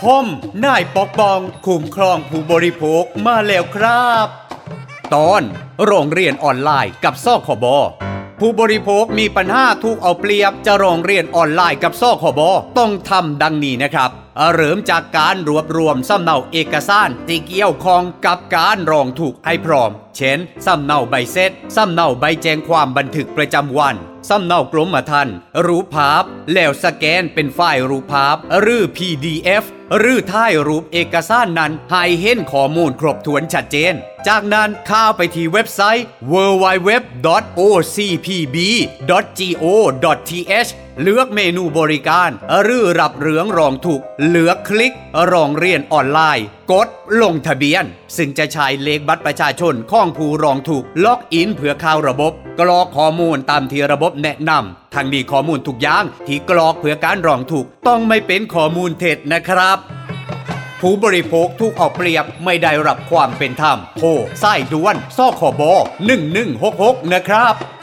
ผมนายปกป้องคุ้มครองผู้บริโภคมาแล้วครับตอนโรงเรียนออนไลน์กับสคบผู้บริโภคมีปัญหาถูกเอาเปรียบจะโรงเรียนออนไลน์กับสคบต้องทำดังนี้นะครับเริ่มจากการรวบรวมสำเนาเอกสารที่เกี่ยวข้องกับการร้องทุกข์ให้พร้อมเช่นสำเนาใบเสร็จสำเนาใบแจ้งความบันทึกประจำวันสำเนากรมธรรม์รูปภาพแล้วสแกนเป็นไฟล์รูปภาพหรือ PDF หรือถ่ายรูปเอกสารนั้นให้เห็นข้อมูลครบถ้วนชัดเจนจากนั้นเข้าไปที่เว็บไซต์ www.ocpb.go.th เลือกเมนูบริการหรือรับเรื่องร้องทุกข์เลือกคลิกร้องเรียนออนไลน์กดลงทะเบียนซึ่งจะใช้เลขบัตรประชาชนของผู้ร้องทุกข์ล็อกอินเพื่อเข้าระบบกรอกข้อมูลตามที่ระบบแนะนำทั้งนี้ข้อมูลทุกอย่างที่กรอกเพื่อการร้องทุกข์ต้องไม่เป็นข้อมูลเท็จนะครับผู้บริโภคถูกเอาเปรียบไม่ได้รับความเป็นธรรมโทรสายด่วนสคบ1166นะครับ